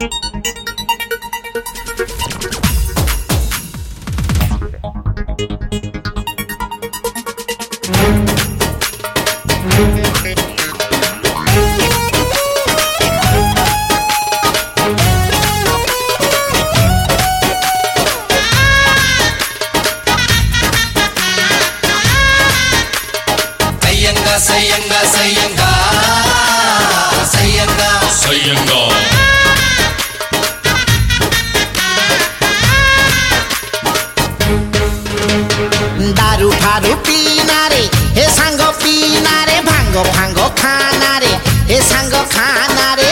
सयंगा सयंगा सयंगा सयंगा दारू फारू पीना रे हे सांग पीना रे भांगो भांगो खाना रे हे सांग खाना रे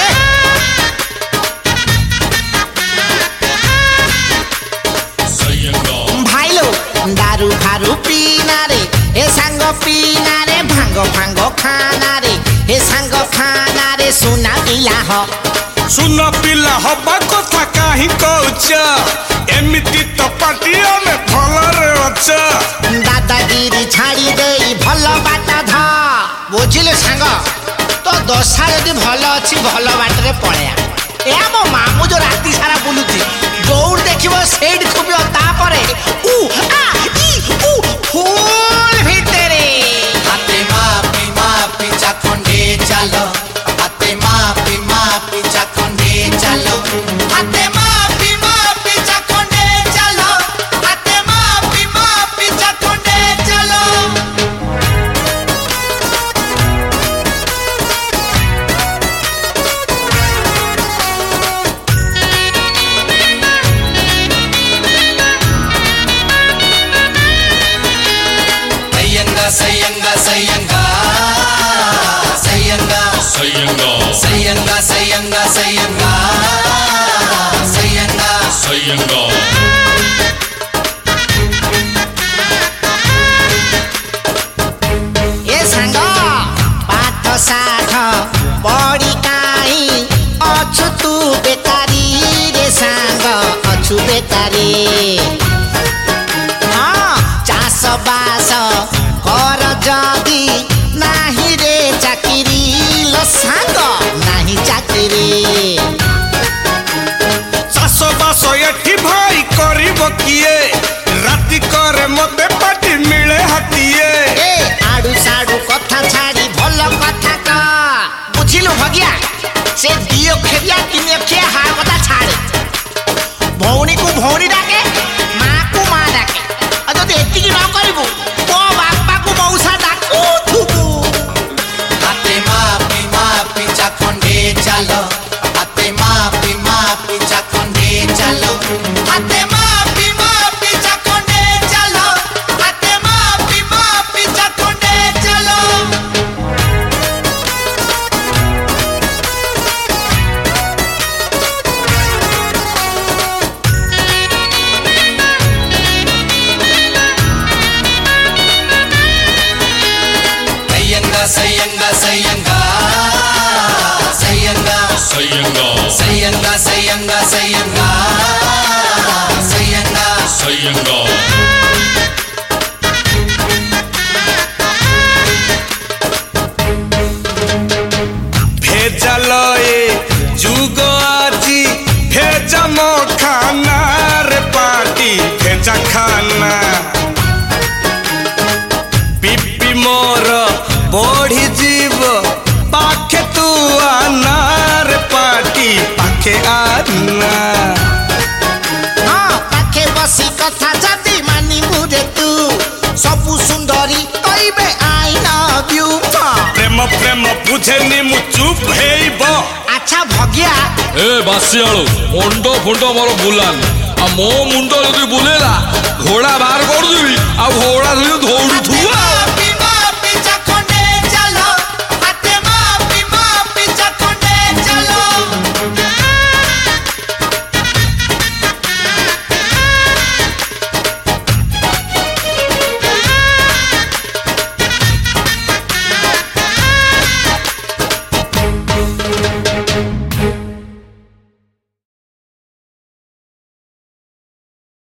भाई लोग दारू फारू पीना रे हे सांग पीना रे भांगो भांगो खाना रे हे सांग खाना रे सुना पिला हो कथा कहीं कौच एमती तो पाटियों में भल रे अच्छा दादागिरी छाड़ी दे भल बाट ध बुझिले सांग तो दशा यदि भल अच्छी भल बाट रे पळया ए मो मामू जो राती सारा बुलुती दौड़ देखिबो सेड खुबियो तापरे उ आ ई उ फूल भितरे हाते मापी चाखंडे चलो हाते मापी चाखंडे चलो हाते मापी चाखंडे चलो हाते मापी चाखंडे चलो सयंगा सयंगा सयंगा सयंगा सयंगा सयंगा सयंगा सयंगा सयंगा ए सांग पाठ साठ पड़ी काई अछु तू बेकारी रे सांग अछु बेकारी चाष बास कर जदी नाही रे चाकरी लो सांग नाही चाकरी चाष बास एठी भाई करिबो किए राति करे मते पाटी मिले हातिए ए आडू साडू कथा छाड़ी भल कथा का बुझिलो भगिया से दियो खेरिया किने के हार कथा छाड़े भौणी को भौणी डाके मां को मां डाके आ जदी एतिकी न करिबो तो बापा को मौसा डाकू थुबू हाते मापी चाखंडे चलो हाते मापी चाखंडे चलो हाते मापी चाखंडे चलो हाते मापी चाखंडे चलो सयंगा सयंगा सयंगा सयंगा सयंगा सयंगा सयंगा सयंगा सयंगा भेजल ए जुग आजी भेज मो खाना रे पार्टी भेजा खाना पिपी मोर बढ़ी जीव पाखे तू आनार पार्टी पाखे आना हाँ पाखे बसी कथा जदी मानी मुझे तू सबु सुंदरी कहबे आई लव यू प्रेम प्रेम बुझेनी मु चुप हेइबो अच्छा भगिया ए बासियाळो मुंडो फुंडो मोर बुलान आ मो मुंडो जदी बुलेला घोड़ा बाहर कर देबी आ घोड़ा